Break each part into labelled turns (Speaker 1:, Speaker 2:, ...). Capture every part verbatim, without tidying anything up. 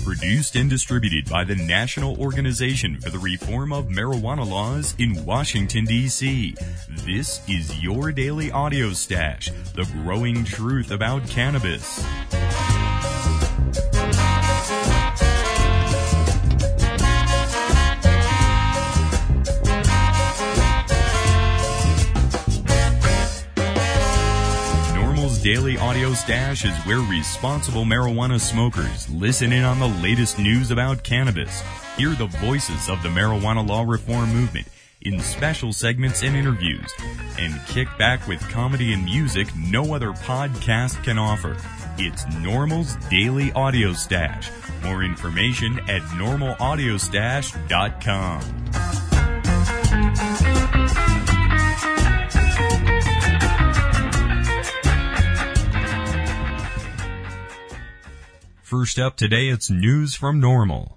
Speaker 1: Produced and distributed by the National Organization for the Reform of Marijuana Laws in Washington, D C This is your daily audio stash, the growing truth about cannabis. Daily Audio Stash is where responsible marijuana smokers listen in on the latest news about cannabis, hear the voices of the marijuana law reform movement in special segments and interviews, and kick back with comedy and music no other podcast can offer. It's NORML's Daily Audio Stash. More information at normal audio stash dot com. First up today, it's news from NORML.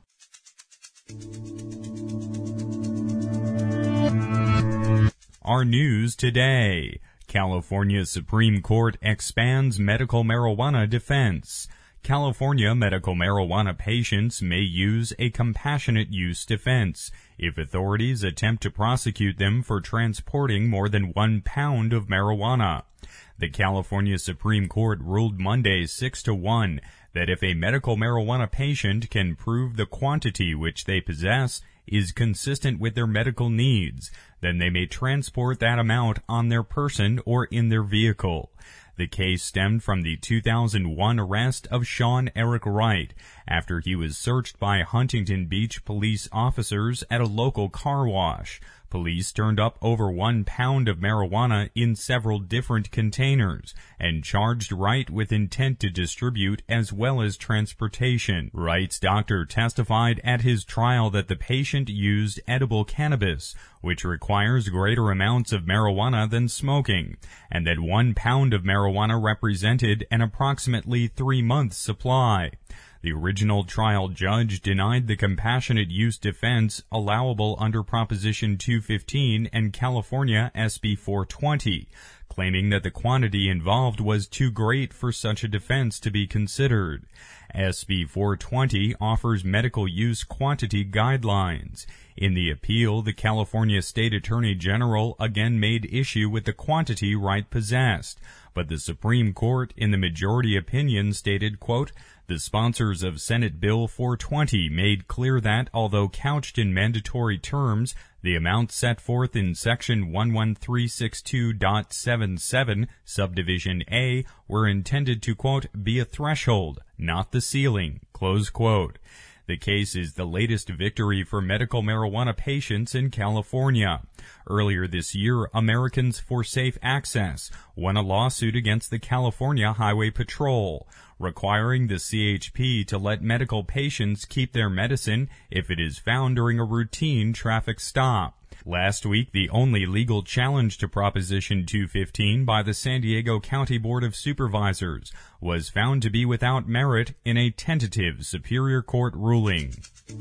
Speaker 1: Our news today. California Supreme Court expands medical marijuana defense. California medical marijuana patients may use a compassionate use defense if authorities attempt to prosecute them for transporting more than one pound of marijuana. The California Supreme Court ruled Monday six to one that if a medical marijuana patient can prove the quantity which they possess is consistent with their medical needs, then they may transport that amount on their person or in their vehicle. The case stemmed from the two thousand one arrest of Sean Eric Wright after he was searched by Huntington Beach police officers at a local car wash. Police turned up over one pound of marijuana in several different containers and charged Wright with intent to distribute as well as transportation. Wright's doctor testified at his trial that the patient used edible cannabis, which requires greater amounts of marijuana than smoking, and that one pound of marijuana represented an approximately three-month supply. The original trial judge denied the compassionate use defense allowable under Proposition two fifteen and California S B four twenty, claiming that the quantity involved was too great for such a defense to be considered. S B four twenty offers medical use quantity guidelines. In the appeal, the California State Attorney General again made issue with the quantity Wright possessed, but the Supreme Court, in the majority opinion, stated, quote, "The sponsors of Senate Bill four twenty made clear that, although couched in mandatory terms, the amounts set forth in Section one one three six two point seven seven, Subdivision A, were intended to, quote, be a threshold, not the ceiling," close quote. The case is the latest victory for medical marijuana patients in California. Earlier this year, Americans for Safe Access won a lawsuit against the California Highway Patrol, requiring the C H P to let medical patients keep their medicine if it is found during a routine traffic stop. Last week, the only legal challenge to Proposition two fifteen by the San Diego County Board of Supervisors was found to be without merit in a tentative Superior Court ruling.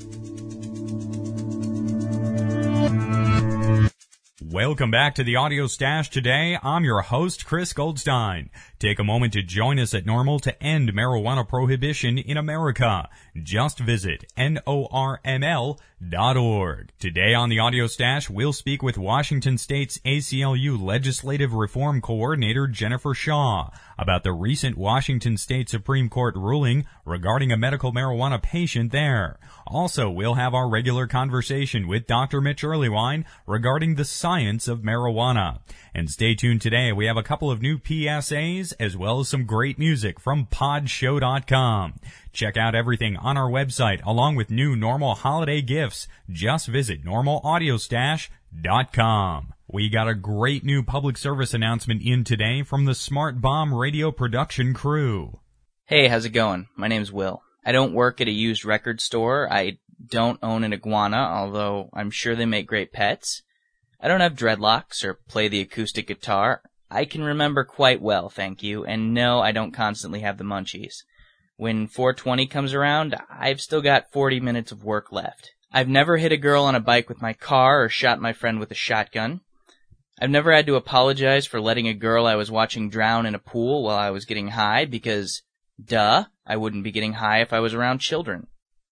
Speaker 1: Welcome back to the Audio Stash today. I'm your host, Chris Goldstein. Take a moment to join us at NORML to end marijuana prohibition in America. Just visit N O R M L dot org. Today on the Audio Stash, we'll speak with Washington State's A C L U Legislative Reform Coordinator Jennifer Shaw about the recent Washington State Supreme Court ruling regarding a medical marijuana patient there. Also, we'll have our regular conversation with Doctor Mitch Earlywine regarding the science of marijuana. And stay tuned today, we have a couple of new P S As as well as some great music from pod show dot com. Check out everything on our website along with new NORML holiday gifts. Just visit normal audio stash dot com. We got a great new public service announcement in today from the Smart Bomb radio production crew.
Speaker 2: Hey, how's it going? My name's Will. I don't work at a used record store. I don't own an iguana, although I'm sure they make great pets. I don't have dreadlocks or play the acoustic guitar. I can remember quite well, thank you, and no, I don't constantly have the munchies. When four twenty comes around, I've still got forty minutes of work left. I've never hit a girl on a bike with my car or shot my friend with a shotgun. I've never had to apologize for letting a girl I was watching drown in a pool while I was getting high because, duh, I wouldn't be getting high if I was around children.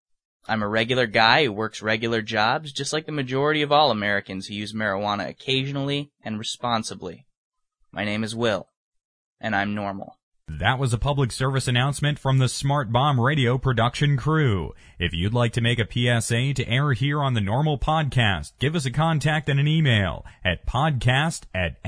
Speaker 2: I'm a regular guy who works regular jobs, just like the majority of all Americans who use marijuana occasionally and responsibly. My name is Will, and I'm normal.
Speaker 1: That was a public service announcement from the Smart Bomb Radio production crew. If you'd like to make a P S A to air here on the Normal Podcast, give us a contact and an email at podcast at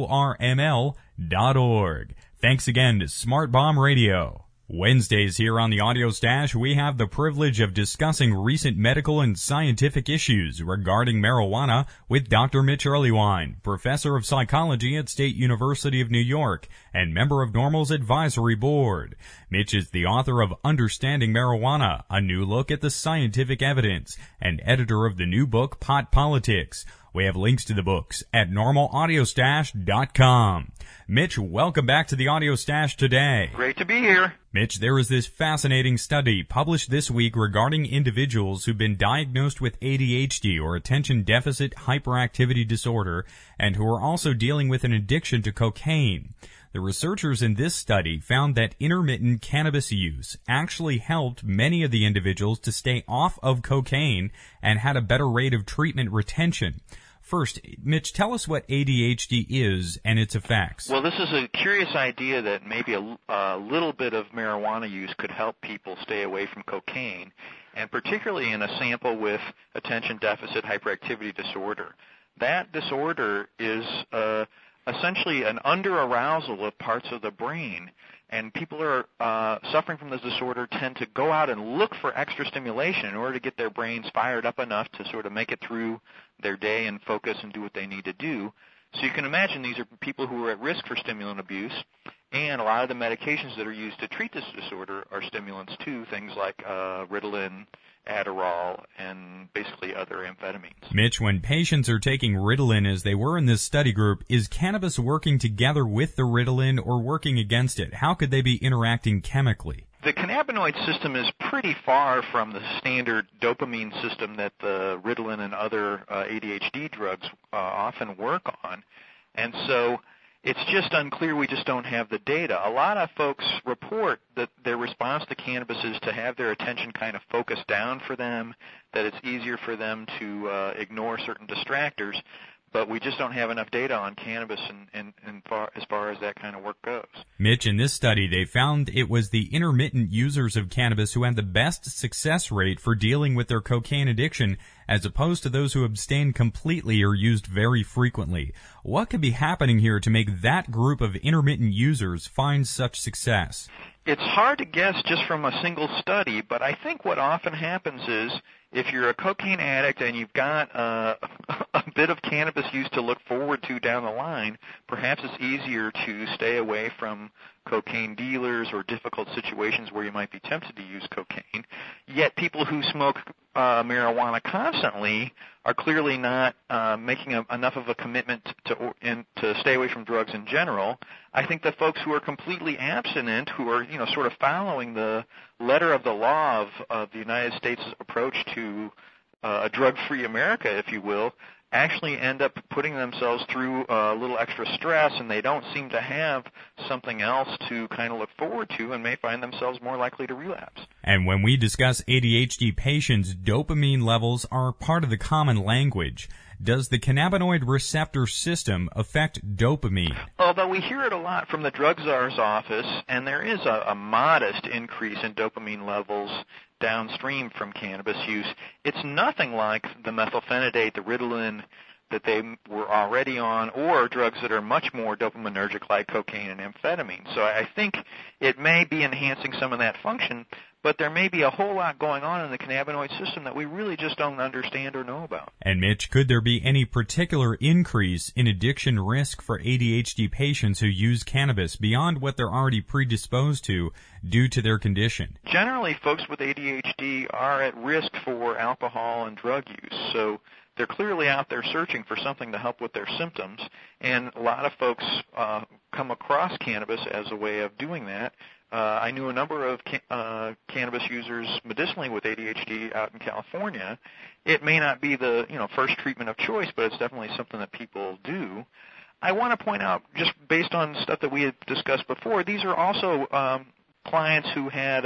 Speaker 1: norml dot org. Thanks again to Smart Bomb Radio. Wednesdays here on the Audio Stash, we have the privilege of discussing recent medical and scientific issues regarding marijuana with Doctor Mitch Earleywine, professor of psychology at State University of New York and member of NORML's advisory board. Mitch is the author of Understanding Marijuana, A New Look at the Scientific Evidence, and editor of the new book Pot Politics. We have links to the books at normal audio stash dot com. Mitch, welcome back to the Audio Stash today.
Speaker 3: Great to be here.
Speaker 1: Mitch, there is this fascinating study published this week regarding individuals who've been diagnosed with A D H D or attention deficit hyperactivity disorder and who are also dealing with an addiction to cocaine. The researchers in this study found that intermittent cannabis use actually helped many of the individuals to stay off of cocaine and had a better rate of treatment retention. First, Mitch, tell us what A D H D is and its effects.
Speaker 3: Well, this is a curious idea that maybe a, a little bit of marijuana use could help people stay away from cocaine, and particularly in a sample with attention deficit hyperactivity disorder. That disorder is uh, essentially an under-arousal of parts of the brain, and people who are uh, suffering from this disorder tend to go out and look for extra stimulation in order to get their brains fired up enough to sort of make it through their day and focus and do what they need to do. So you can imagine these are people who are at risk for stimulant abuse, and a lot of the medications that are used to treat this disorder are stimulants too, things like uh, Ritalin, Adderall, and basically other amphetamines.
Speaker 1: Mitch, when patients are taking Ritalin as they were in this study group, is cannabis working together with the Ritalin or working against it? How could they be interacting chemically?
Speaker 3: The cannabinoid system is pretty far from the standard dopamine system that the Ritalin and other uh, A D H D drugs uh, often work on, and so it's just unclear. We just don't have the data. A lot of folks report that their response to cannabis is to have their attention kind of focused down for them, that it's easier for them to uh, ignore certain distractors, but we just don't have enough data on cannabis and, and, and far, as far as that kind of work goes.
Speaker 1: Mitch, in this study, they found it was the intermittent users of cannabis who had the best success rate for dealing with their cocaine addiction, as opposed to those who abstained completely or used very frequently. What could be happening here to make that group of intermittent users find such success?
Speaker 3: It's hard to guess just from a single study, but I think what often happens is if you're a cocaine addict and you've got uh, a bit of cannabis use to look forward to down the line, perhaps it's easier to stay away from cocaine dealers or difficult situations where you might be tempted to use cocaine. Yet people who smoke uh, marijuana constantly are clearly not uh, making a, enough of a commitment to, or, in, to stay away from drugs in general. I think the folks who are completely abstinent, who are, you know, sort of following the letter of the law of, of the United States' approach to uh, a drug-free America, if you will, actually end up putting themselves through a little extra stress, and they don't seem to have something else to kind of look forward to and may find themselves more likely to relapse.
Speaker 1: And when we discuss A D H D patients, dopamine levels are part of the common language. Does the cannabinoid receptor system affect dopamine?
Speaker 3: Although we hear it a lot from the drug czar's office, and there is a, a modest increase in dopamine levels downstream from cannabis use, it's nothing like the methylphenidate, the Ritalin that they were already on, or drugs that are much more dopaminergic like cocaine and amphetamine. So I think it may be enhancing some of that function, but there may be a whole lot going on in the cannabinoid system that we really just don't understand or know about.
Speaker 1: And Mitch, could there be any particular increase in addiction risk for A D H D patients who use cannabis beyond what they're already predisposed to due to their condition?
Speaker 3: Generally, folks with A D H D are at risk for alcohol and drug use, so they're clearly out there searching for something to help with their symptoms, and a lot of folks uh, come across cannabis as a way of doing that. Uh, I knew a number of ca- uh, cannabis users medicinally with A D H D out in California. It may not be the you know first treatment of choice, but it's definitely something that people do. I want to point out, just based on stuff that we had discussed before, these are also um, clients who had a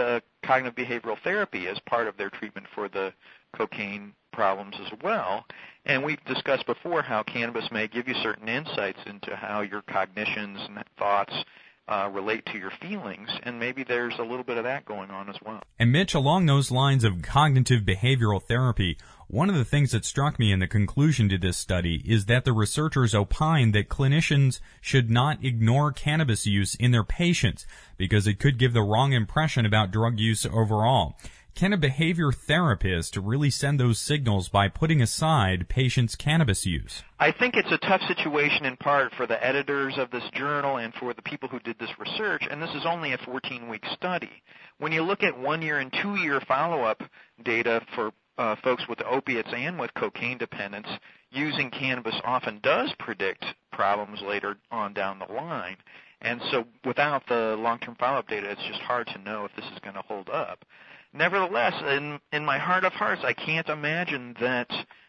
Speaker 3: cognitive behavioral therapy as part of their treatment for the cocaine problems as well. And we've discussed before how cannabis may give you certain insights into how your cognitions and thoughts uh, relate to your feelings, and maybe there's a little bit of that going on as well.
Speaker 1: And Mitch, along those lines of cognitive behavioral therapy, one of the things that struck me in the conclusion to this study is that the researchers opined that clinicians should not ignore cannabis use in their patients because it could give the wrong impression about drug use overall. Can a behavior therapist really send those signals by putting aside patients' cannabis use?
Speaker 3: I think it's a tough situation in part for the editors of this journal and for the people who did this research, and this is only a fourteen-week study. When you look at one-year and two-year follow-up data for uh, folks with opiates and with cocaine dependence, using cannabis often does predict problems later on down the line. And so without the long-term follow-up data, it's just hard to know if this is going to hold up. Nevertheless, in, in my heart of hearts, I can't imagine that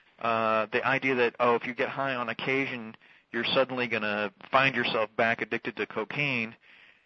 Speaker 3: uh, the idea that, oh, if you get high on occasion, you're suddenly going to find yourself back addicted to cocaine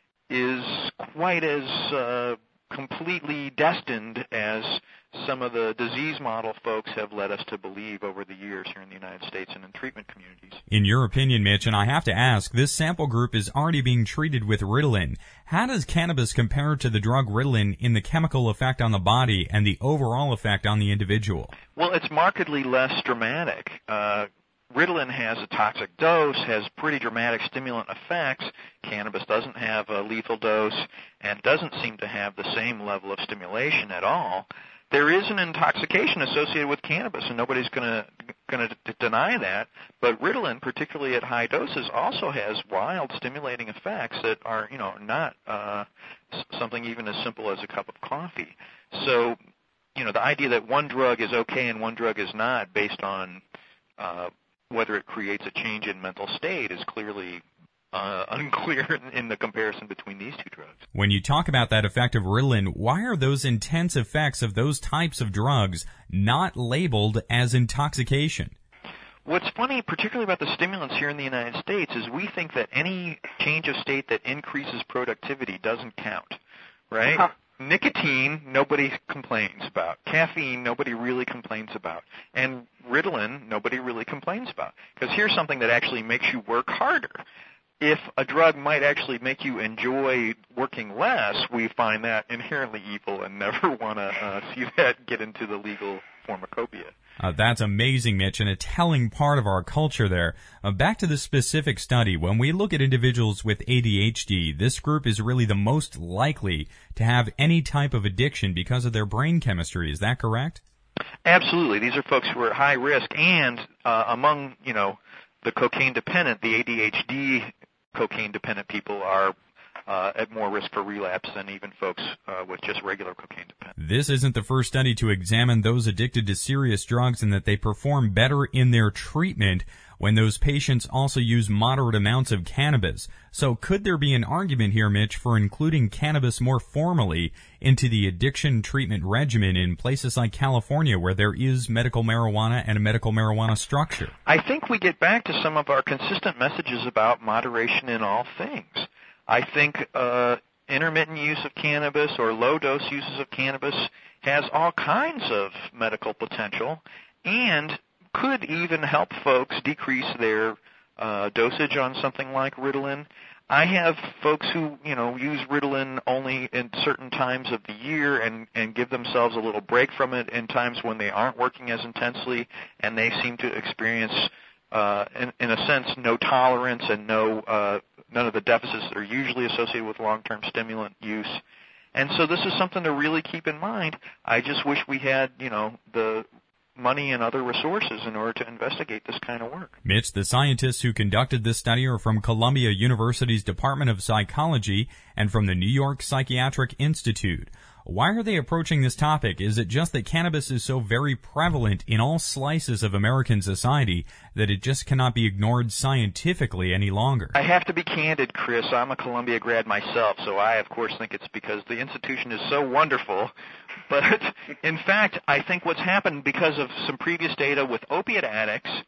Speaker 3: is quite as uh, completely destined as some of the disease model folks have led us to believe over the years here in the United States and in treatment communities.
Speaker 1: In your opinion, Mitch, and I have to ask, this sample group is already being treated with Ritalin. How does cannabis compare to the drug Ritalin in the chemical effect on the body and the overall effect on the individual?
Speaker 3: Well, it's markedly less dramatic. Uh, Ritalin has a toxic dose, has pretty dramatic stimulant effects. Cannabis doesn't have a lethal dose and doesn't seem to have the same level of stimulation at all. There is an intoxication associated with cannabis, and nobody's going to going to deny that. But Ritalin, particularly at high doses, also has wild stimulating effects that are, you know, not uh, something even as simple as a cup of coffee. So, you know, the idea that one drug is okay and one drug is not, based on uh, whether it creates a change in mental state, is clearly Uh, unclear in the comparison between these two drugs.
Speaker 1: When you talk about that effect of Ritalin, why are those intense effects of those types of drugs not labeled as intoxication?
Speaker 3: What's funny, particularly about the stimulants here in the United States, is we think that any change of state that increases productivity doesn't count, right? Uh-huh. Nicotine, nobody complains about. Caffeine, nobody really complains about. And Ritalin, nobody really complains about. Because here's something that actually makes you work harder. If a drug might actually make you enjoy working less, we find that inherently evil and never want to uh, see that get into the legal pharmacopoeia.
Speaker 1: Uh, that's amazing, Mitch, and a telling part of our culture there. Uh, back to the specific study, when we look at individuals with A D H D, this group is really the most likely to have any type of addiction because of their brain chemistry. Is that correct?
Speaker 3: Absolutely. These are folks who are at high risk, and uh, among, you know, the cocaine dependent, the A D H D cocaine dependent people are uh, at more risk for relapse than even folks uh, with just regular cocaine dependence.
Speaker 1: This isn't the first study to examine those addicted to serious drugs and that they perform better in their treatment when those patients also use moderate amounts of cannabis. So could there be an argument here, Mitch, for including cannabis more formally into the addiction treatment regimen in places like California where there is medical marijuana and a medical marijuana structure?
Speaker 3: I think we get back to some of our consistent messages about moderation in all things. I think uh, intermittent use of cannabis or low-dose uses of cannabis has all kinds of medical potential and could even help folks decrease their uh, dosage on something like Ritalin. I have folks who, you know, use Ritalin only in certain times of the year and, and give themselves a little break from it in times when they aren't working as intensely, and they seem to experience, uh, in, in a sense, no tolerance and no uh, none of the deficits that are usually associated with long-term stimulant use. And so this is something to really keep in mind. I just wish we had, you know, the money and other resources in order to investigate this kind of work.
Speaker 1: Mitch, the scientists who conducted this study are from Columbia University's Department of Psychology and from the New York Psychiatric Institute. Why are they approaching this topic? Is it just that cannabis is so very prevalent in all slices of American society that it just cannot be ignored scientifically any longer?
Speaker 3: I have to be candid, Chris. I'm a Columbia grad myself, so I, of course, think it's because the institution is so wonderful. But, in fact, I think what's happened because of some previous data with opiate addicts,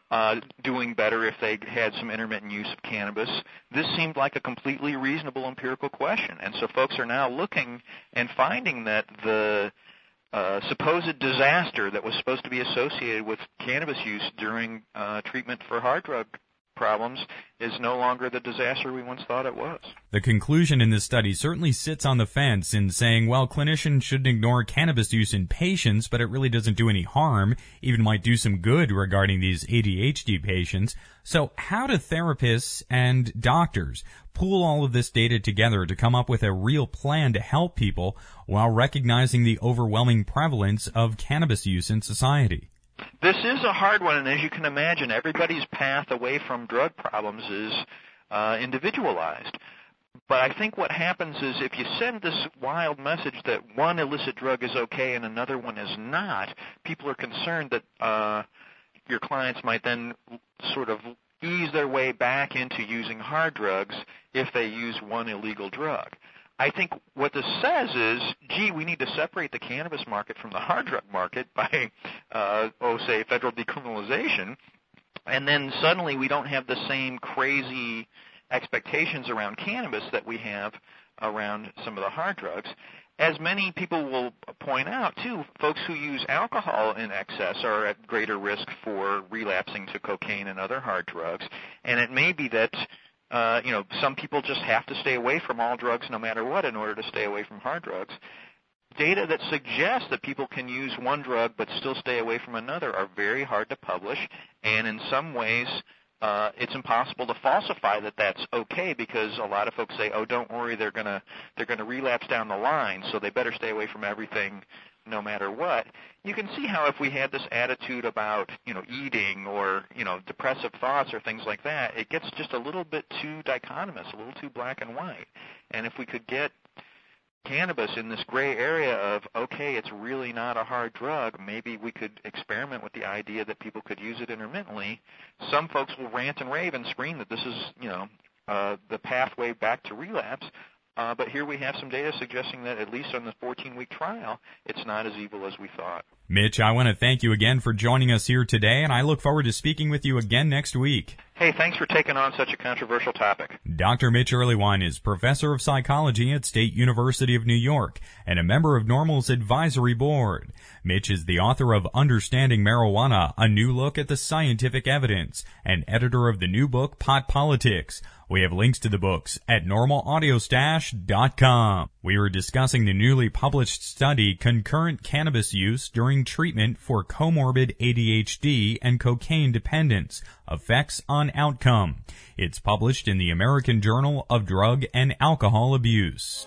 Speaker 3: uh, doing better if they had some intermittent use of cannabis. This seemed like a completely reasonable empirical question. And so folks are now looking and finding that the uh, supposed disaster that was supposed to be associated with cannabis use during uh, treatment for hard drug problems is no longer the disaster we once thought it was.
Speaker 1: The conclusion in this study certainly sits on the fence in saying, well, clinicians shouldn't ignore cannabis use in patients, but it really doesn't do any harm, even might do some good regarding these A D H D patients. So how do therapists and doctors pool all of this data together to come up with a real plan to help people while recognizing the overwhelming prevalence of cannabis use in society?
Speaker 3: This is a hard one, and as you can imagine, everybody's path away from drug problems is uh, individualized. But I think what happens is if you send this wild message that one illicit drug is okay and another one is not, people are concerned that uh, your clients might then sort of ease their way back into using hard drugs if they use one illegal drug. I think what this says is, gee, we need to separate the cannabis market from the hard drug market by, uh, oh, say, federal decriminalization, and then suddenly we don't have the same crazy expectations around cannabis that we have around some of the hard drugs. As many people will point out, too, folks who use alcohol in excess are at greater risk for relapsing to cocaine and other hard drugs, and it may be that Uh, you know, some people just have to stay away from all drugs no matter what in order to stay away from hard drugs. Data that suggests that people can use one drug but still stay away from another are very hard to publish, and in some ways uh, it's impossible to falsify that that's okay because a lot of folks say, oh, don't worry, they're gonna they're gonna relapse down the line, so they better stay away from everything no matter what. You can see how if we had this attitude about, you know, eating or, you know, depressive thoughts or things like that, it gets just a little bit too dichotomous, a little too black and white. And if we could get cannabis in this gray area of, okay, it's really not a hard drug, maybe we could experiment with the idea that people could use it intermittently. Some folks will rant and rave and scream that this is, you know, uh, the pathway back to relapse. Uh, but here we have some data suggesting that at least on the fourteen-week trial, it's not as evil as we thought.
Speaker 1: Mitch, I want to thank you again for joining us here today, and I look forward to speaking with you again next week.
Speaker 3: Hey, thanks for taking on such a controversial topic.
Speaker 1: Doctor Mitch Earleywine is professor of psychology at State University of New York and a member of NORML's advisory board. Mitch is the author of Understanding Marijuana, A New Look at the Scientific Evidence, and editor of the new book, Pot Politics. We have links to the books at normal audio stash dot com. We were discussing the newly published study, Concurrent Cannabis Use During Treatment for Comorbid A D H D and Cocaine Dependence, Effects on Outcome. It's published in the American Journal of Drug and Alcohol Abuse.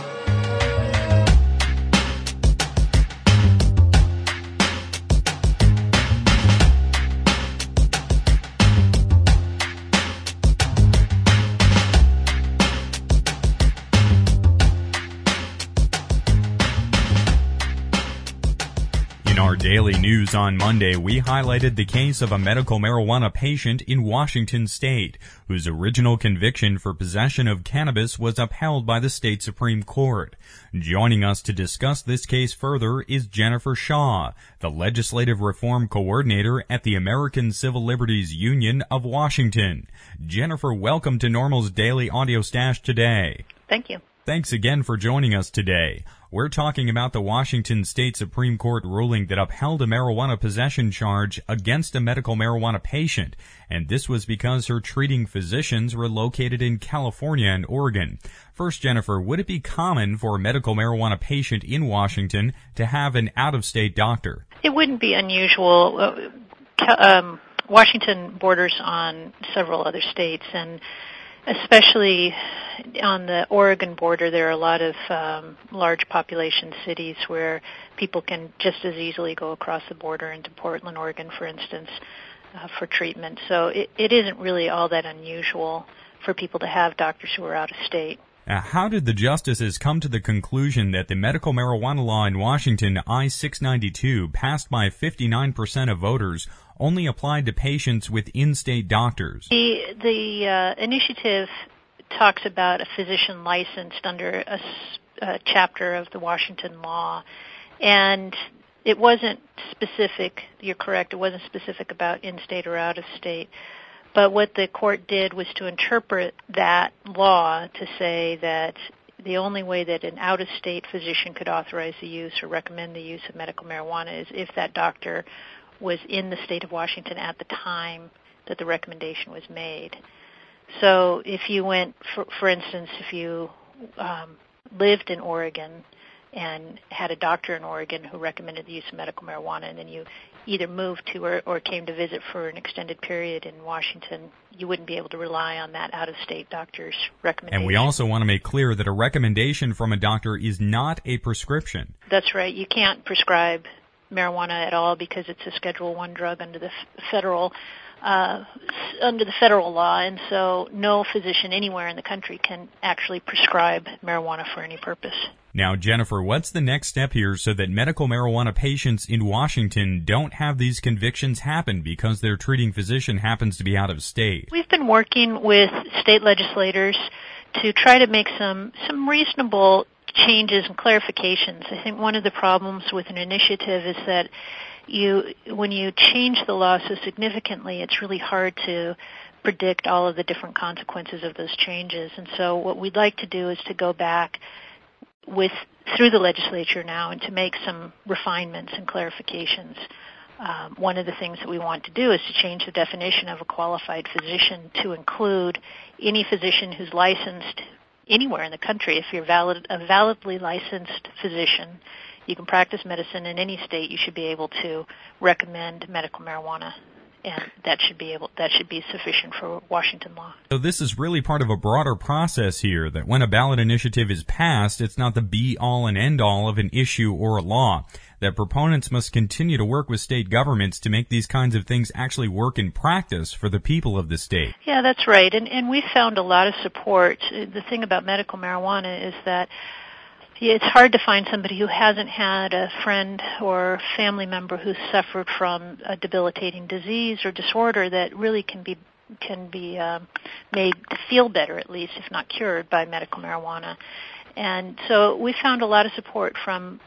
Speaker 1: In our daily news on Monday, we highlighted the case of a medical marijuana patient in Washington state, whose original conviction for possession of cannabis was upheld by the state Supreme Court. Joining us to discuss this case further is Jennifer Shaw, the Legislative Reform Coordinator at the American Civil Liberties Union of Washington. Jennifer, welcome to NORML's Daily Audio Stash today.
Speaker 4: Thank you.
Speaker 1: Thanks again for joining us today. We're talking about the Washington State Supreme Court ruling that upheld a marijuana possession charge against a medical marijuana patient, and this was because her treating physicians were located in California and Oregon. First, Jennifer, would it be common for a medical marijuana patient in Washington to have an out-of-state doctor?
Speaker 4: It wouldn't be unusual. Uh, um, Washington borders on several other states, and especially on the Oregon border, there are a lot of um, large population cities where people can just as easily go across the border into Portland, Oregon, for instance, uh, for treatment. So it, it isn't really all that unusual for people to have doctors who are out of state.
Speaker 1: Now, how did the justices come to the conclusion that the medical marijuana law in Washington, I six ninety-two, passed by fifty-nine percent of voters, only applied to patients with in-state doctors?
Speaker 4: The, the uh, initiative talks about a physician licensed under a, a chapter of the Washington law, and it wasn't specific. You're correct. It wasn't specific about in-state or out-of-state. But what the court did was to interpret that law to say that the only way that an out-of-state physician could authorize the use or recommend the use of medical marijuana is if that doctor was in the state of Washington at the time that the recommendation was made. So if you went, for, for instance, if you um, lived in Oregon and had a doctor in Oregon who recommended the use of medical marijuana, and then you either moved to or, or came to visit for an extended period in Washington, you wouldn't be able to rely on that out-of-state doctor's recommendation.
Speaker 1: And we also want to make clear that a recommendation from a doctor is not a prescription.
Speaker 4: That's right. You can't prescribe marijuana at all because it's a Schedule One drug under the federal uh, under the federal law, and so no physician anywhere in the country can actually prescribe marijuana for any purpose.
Speaker 1: Now, Jennifer, what's the next step here so that medical marijuana patients in Washington don't have these convictions happen because their treating physician happens to be out of state?
Speaker 4: We've been working with state legislators to try to make some, some reasonable changes and clarifications. I think one of the problems with an initiative is that you, when you change the law so significantly, it's really hard to predict all of the different consequences of those changes. And so what we'd like to do is to go back with through the legislature now and to make some refinements and clarifications. Um, one of the things that we want to do is to change the definition of a qualified physician to include any physician who's licensed anywhere in the country. If you're valid, a validly licensed physician, you can practice medicine in any state, you should be able to recommend medical marijuana. And that should be able, that should be sufficient for Washington law.
Speaker 1: So this is really part of a broader process here, that when a ballot initiative is passed, it's not the be-all and end-all of an issue or a law. That proponents must continue to work with state governments to make these kinds of things actually work in practice for the people of the state.
Speaker 4: Yeah, that's right. And, and we found a lot of support. The thing about medical marijuana is that it's hard to find somebody who hasn't had a friend or family member who's suffered from a debilitating disease or disorder that really can be can be um, made to feel better, at least, if not cured, by medical marijuana. And so we found a lot of support from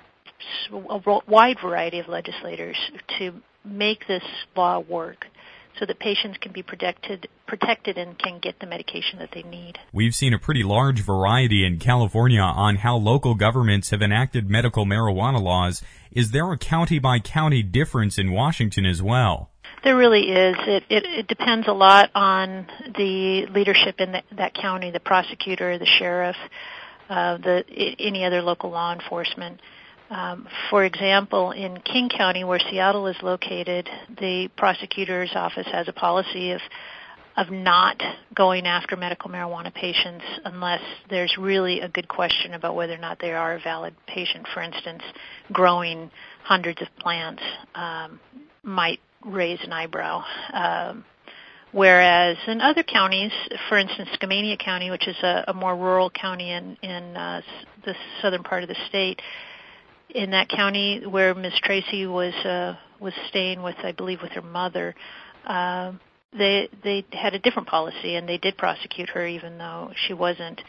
Speaker 4: a wide variety of legislators to make this law work, so that patients can be protected protected and can get the medication that they need.
Speaker 1: We've seen a pretty large variety in California on how local governments have enacted medical marijuana laws. Is there a county-by-county difference in Washington as well?
Speaker 4: There really is. It, it, it depends a lot on the leadership in the, that county, the prosecutor, the sheriff, uh, the any other local law enforcement. Um, for example, in King County, where Seattle is located, the prosecutor's office has a policy of of not going after medical marijuana patients unless there's really a good question about whether or not they are a valid patient. For instance, growing hundreds of plants um, might raise an eyebrow. Um, whereas in other counties, for instance, Skamania County, which is a, a more rural county in, in uh, the southern part of the state, in that county where Miz Tracy was uh, was staying with, I believe, with her mother, uh, they they had a different policy, and they did prosecute her even though she wasn't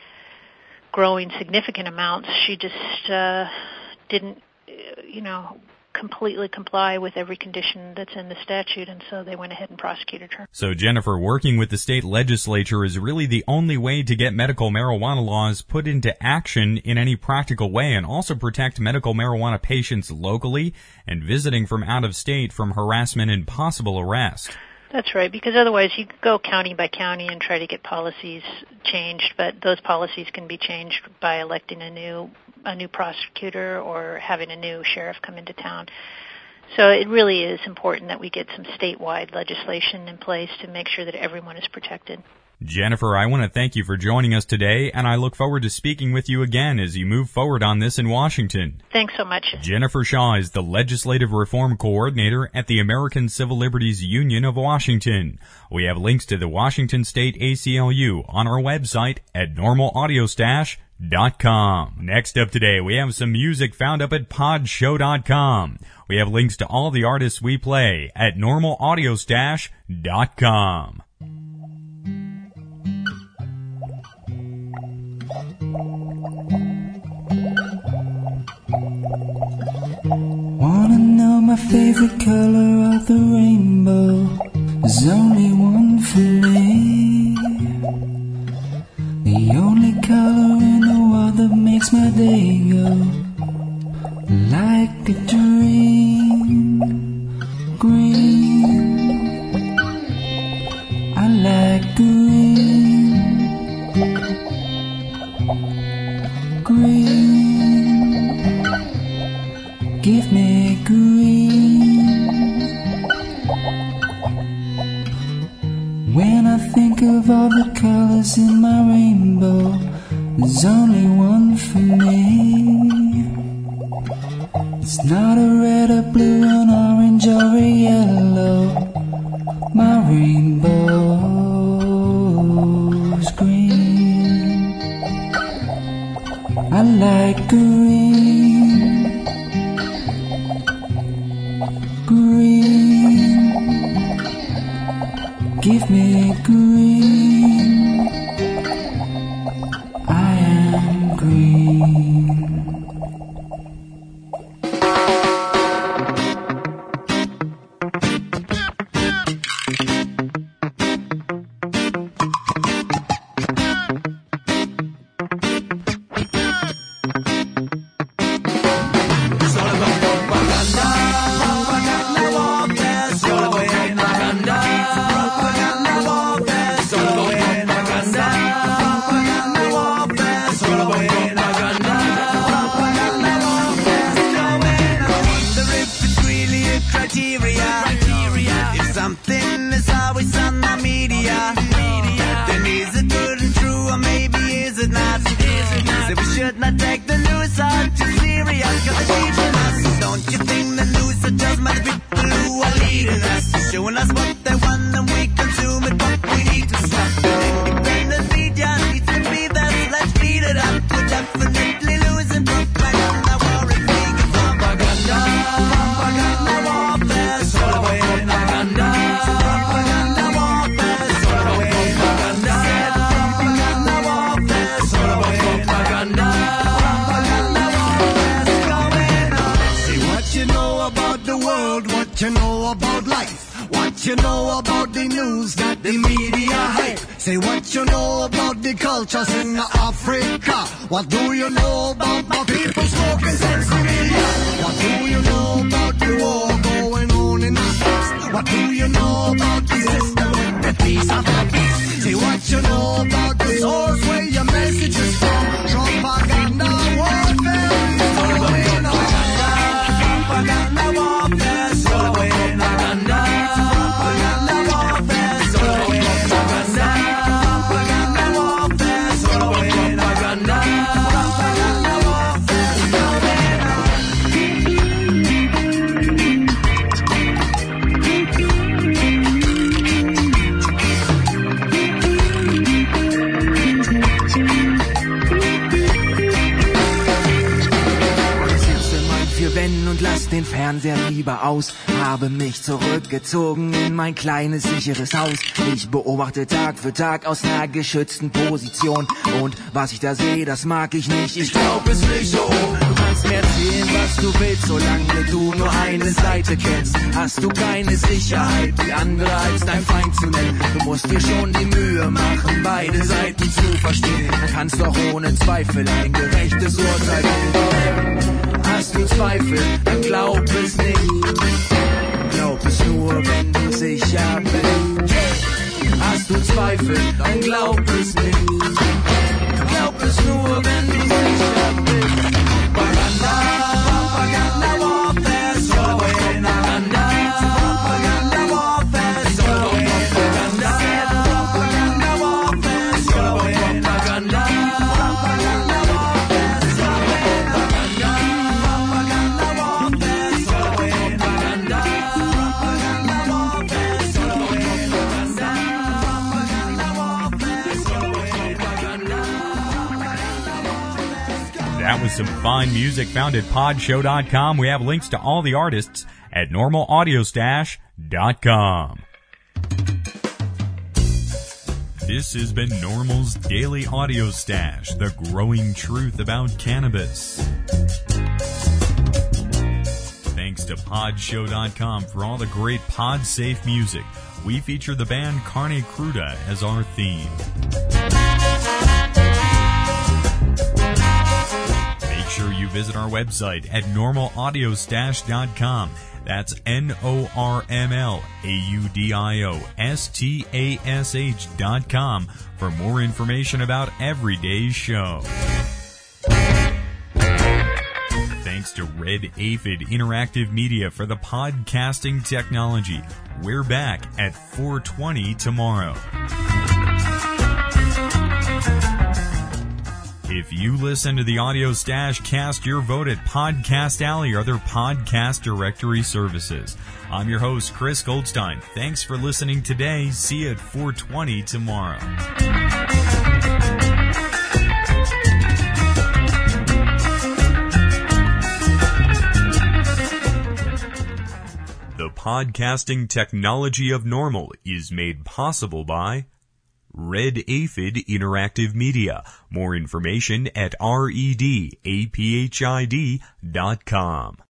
Speaker 4: growing significant amounts. She just uh, didn't, you know, completely comply with every condition that's in the statute, and so they went ahead and prosecuted her.
Speaker 1: So, Jennifer, working with the state legislature is really the only way to get medical marijuana laws put into action in any practical way, and also protect medical marijuana patients locally and visiting from out of state from harassment and possible arrest.
Speaker 4: That's right, because otherwise you could go county by county and try to get policies changed, but those policies can be changed by electing a new a new prosecutor or having a new sheriff come into town. So it really is important that we get some statewide legislation in place to make sure that everyone is protected.
Speaker 1: Jennifer, I want to thank you for joining us today, and I look forward to speaking with you again as you move forward on this in Washington.
Speaker 4: Thanks so much.
Speaker 1: Jennifer Shaw is the Legislative Reform Coordinator at the American Civil Liberties Union of Washington. We have links to the Washington State A C L U on our website at normal audio stash dot com. Next up today, we have some music found up at pod show dot com. We have links to all the artists we play at normal audio stash dot com.
Speaker 5: Wanna my favorite color of the rainbow. There's only one for me. The only color in the world that makes my day go like a dream. Green, I like green. Green, give me green. When I think of all the colors in my rainbow, there's only one for me. It's not a red, a blue, an orange, or a yellow. My rainbow's green. I like green. Green, give me green. I am green.
Speaker 6: What do you know about my people smoking sensibilia? What do you know about the war going on in Africa? What do you know about the system with the peace of the peace? Say what you know about the source where your message is from. Propaganda warfare is going on. Propaganda warfare is going on. Propaganda warfare is going on. Propaganda warfare is going on.
Speaker 5: Und lass den Fernseher lieber aus. Habe mich zurückgezogen in mein kleines, sicheres Haus. Ich beobachte Tag für Tag aus einer geschützten Position. Und was ich da sehe, das mag ich nicht. Ich glaub es nicht so. Du kannst mir erzählen, was du willst, solange du nur eine Seite kennst. Hast du keine Sicherheit, die andere als dein Feind zu nennen. Du musst dir schon die Mühe machen, beide Seiten zu verstehen. Dann kannst doch ohne Zweifel ein gerechtes Urteil geben. Hast du Zweifel, dann glaub es nicht. Glaub es nur, wenn du sicher bist. Hast du Zweifel, dann glaub es nicht. Glaub es nur, wenn du sicher bist. Propaganda, Propaganda warfare, so propaganda, Propaganda warfare, so propaganda, Propaganda warfare, so propaganda, Propaganda warfare, so propaganda.
Speaker 1: That was some fine music found at podshow dot com. We have links to all the artists at normal audio stash dot com. This has been Normal's Daily Audio Stash, the growing truth about cannabis. Thanks to pod show dot com for all the great pod-safe music. We feature the band Carne Cruda as our theme. Make sure you visit our website at normal audio stash dot com. That's N O R M L A U D I O S T A S H dot com for more information about every day's show. Thanks to Red Aphid Interactive Media for the podcasting technology. We're back at four twenty tomorrow. If you listen to the Audio Stash, cast your vote at Podcast Alley or other podcast directory services. I'm your host, Chris Goldstein. Thanks for listening today. See you at four twenty tomorrow. The podcasting technology of normal is made possible by Red Aphid Interactive Media. More information at red aphid dot com.